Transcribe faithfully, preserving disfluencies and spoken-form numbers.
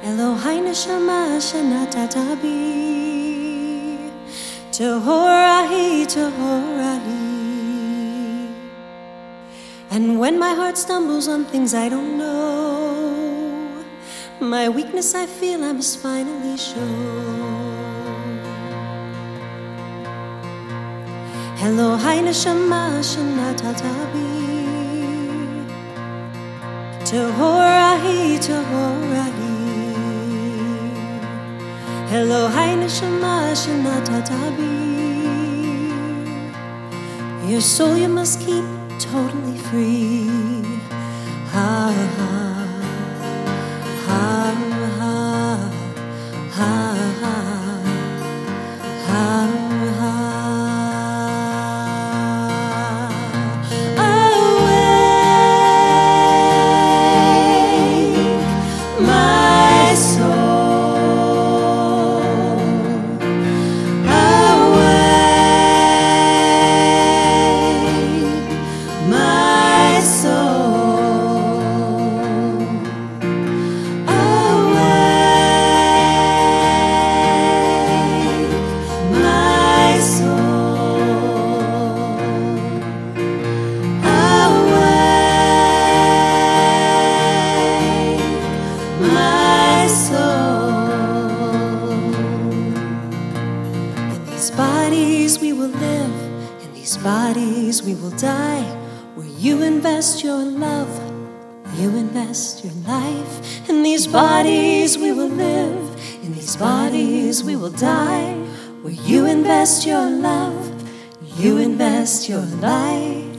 Eloheinu shama shenatatabi Tohorahi, Tohorahi. And when my heart stumbles on things I don't know, my weakness I feel I must finally show. Eloheinu shama shenatatabi Tohorahi, Tohorahi. Eloheinu shama shenatatabi. Your soul you must keep totally free. Ha ha ha ha ha ha ha ha. Bodies we will live, in these bodies we will die. Where you invest your love, you invest your life. In these bodies we will live, in these bodies we will die. Where you invest your love, you invest your life.